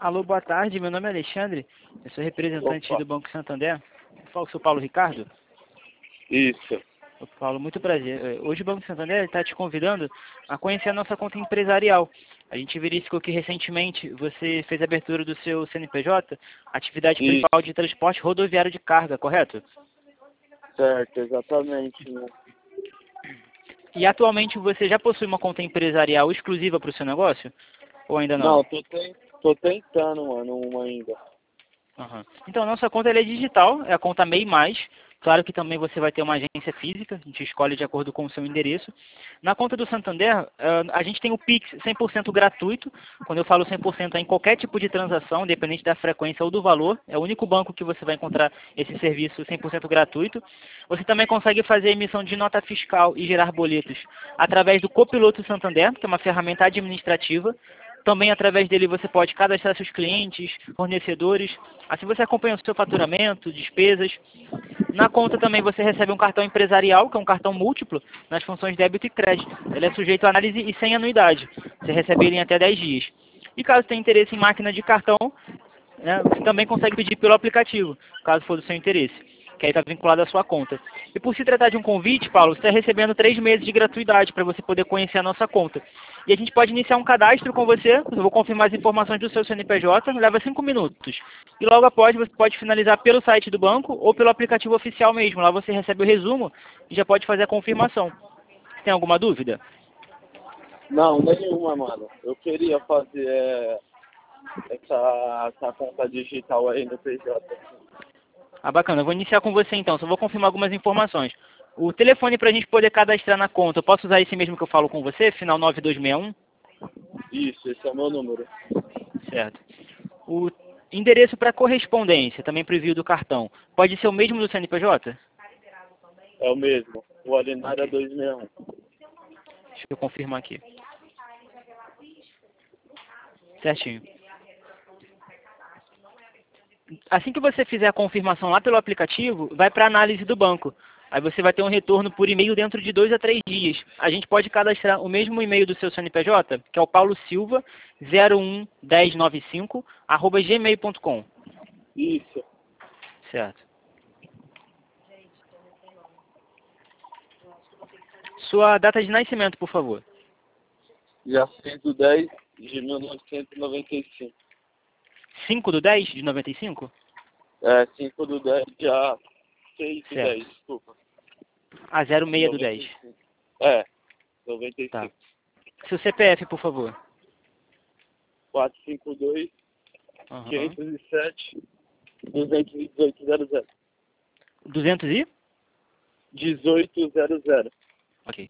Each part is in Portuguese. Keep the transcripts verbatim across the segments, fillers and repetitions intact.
Alô, boa tarde, meu nome é Alexandre, eu sou representante Opa. do Banco Santander. Eu falo com o seu Paulo Ricardo. Isso. Ô, Paulo, muito prazer. Eh, Hoje o Banco Santander está te convidando a conhecer a nossa conta empresarial. A gente verificou que recentemente você fez a abertura do seu C N P J, atividade Isso. principal de transporte rodoviário de carga, correto? Certo, exatamente. Né? E atualmente você já possui uma conta empresarial exclusiva para o seu negócio? Ou ainda não? Não, tô, ten- tô tentando, mano, uma ainda. Aham. Então, a nossa conta ela é digital, é a conta MEI mais. Claro que também você vai ter uma agência física, a gente escolhe de acordo com o seu endereço. Na conta do Santander, ah, a gente tem o Pix cem por cento gratuito. Quando eu falo cem por cento é em qualquer tipo de transação, independente da frequência ou do valor. É o único banco que você vai encontrar esse serviço cem por cento gratuito. Você também consegue fazer emissão de nota fiscal e gerar boletos através do Copiloto Santander, que é uma ferramenta administrativa. Também através dele você pode cadastrar seus clientes, fornecedores. Assim você acompanha o seu faturamento, despesas. Na conta também você recebe um cartão empresarial, que é um cartão múltiplo, nas funções débito e crédito. Ele é sujeito a análise e sem anuidade. Você recebe ele em até dez dias. E caso tenha interesse em máquina de cartão, né, você também consegue pedir pelo aplicativo, caso for do seu interesse, que aí está vinculado à sua conta. E por se tratar de um convite, Paulo, você está recebendo três meses de gratuidade para você poder conhecer a nossa conta. E a gente pode iniciar um cadastro com você, eu vou confirmar as informações do seu C N P J, leva cinco minutos. E logo após você pode finalizar pelo site do banco ou pelo aplicativo oficial mesmo. Lá você recebe o resumo e já pode fazer a confirmação. Tem alguma dúvida? Não, nenhuma, mano. Eu queria fazer é, essa, essa conta digital aí no P J. Ah, bacana. Eu vou iniciar com você então, só vou confirmar algumas informações. O telefone para a gente poder cadastrar na conta, eu posso usar esse mesmo que eu falo com você, final nove dois seis um? Isso, esse é o meu número. Certo. O endereço para correspondência, também para o envio do cartão, pode ser o mesmo do C N P J? É o mesmo. O Orinária Ok. duzentos e sessenta e um. Deixa eu confirmar aqui. Certinho. Assim que você fizer a confirmação lá pelo aplicativo, vai para a análise do banco. Aí você vai ter um retorno por e-mail dentro de dois a três dias. A gente pode cadastrar o mesmo e-mail do seu C N P J, que é o paulo silva zero um um zero nove cinco arroba gmail ponto com. Isso. Certo. Sua data de nascimento, por favor. Dia seis do dez de mil novecentos e noventa e cinco. cinco do dez de noventa e cinco? É, cinco do dez, dia seis do Certo. dez, desculpa. Ah, zero seis do noventa dez. e cinco. É, noventa e Tá. cinco. Seu C P F, por favor. quatrocentos e cinquenta e dois, Aham. quinhentos e sete, duzentos e dezoito zero zero. duzentos e? dezoito zero zero. Ok.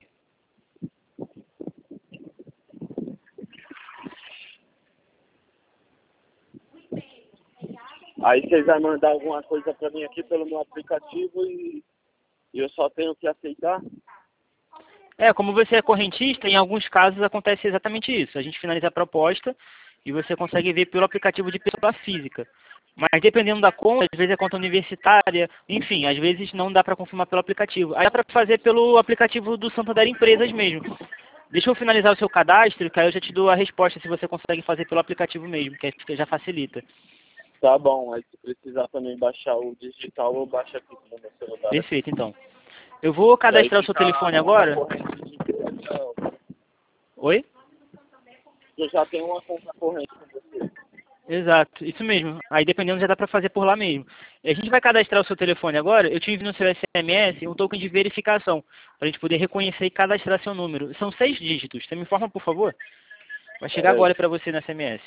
Aí vocês vão mandar alguma coisa pra mim aqui pelo meu aplicativo e, e eu só tenho que aceitar? É, como você é correntista, em alguns casos acontece exatamente isso. A gente finaliza a proposta e você consegue ver pelo aplicativo de pessoa física. Mas dependendo da conta, às vezes é conta universitária, enfim, às vezes não dá para confirmar pelo aplicativo. Aí dá para fazer pelo aplicativo do Santander Empresas mesmo. Deixa eu finalizar o seu cadastro, que aí eu já te dou a resposta se você consegue fazer pelo aplicativo mesmo, que aí já facilita. Tá bom, aí se precisar também baixar o digital, eu baixo aqui no meu celular. Perfeito, então. Eu vou E aí cadastrar o seu fica telefone uma agora. corrente de empresa. Oi? Eu já tenho uma conta corrente com você. Exato, isso mesmo. Aí dependendo já dá para fazer por lá mesmo. A gente vai cadastrar o seu telefone agora, eu te envio no seu S M S um token de verificação, para a gente poder reconhecer e cadastrar seu número. São seis dígitos, você me informa por favor? Vai chegar É, agora para você no S M S.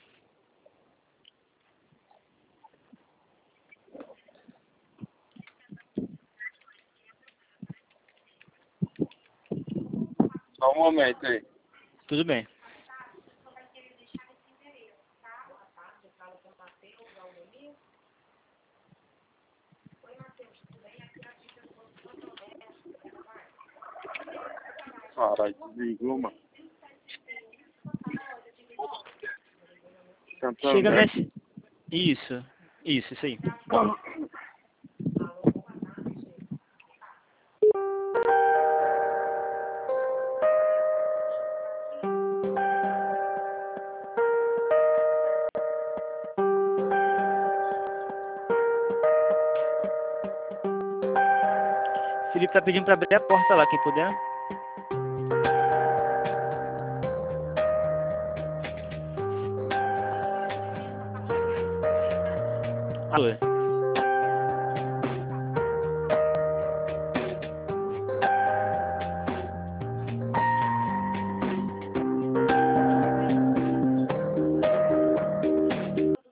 só um momento aí. Tudo bem. Caralho, desligou, mano. Chega no Santander. S... Isso, isso, isso aí. Felipe tá pedindo pra abrir a porta lá, quem puder. Alô.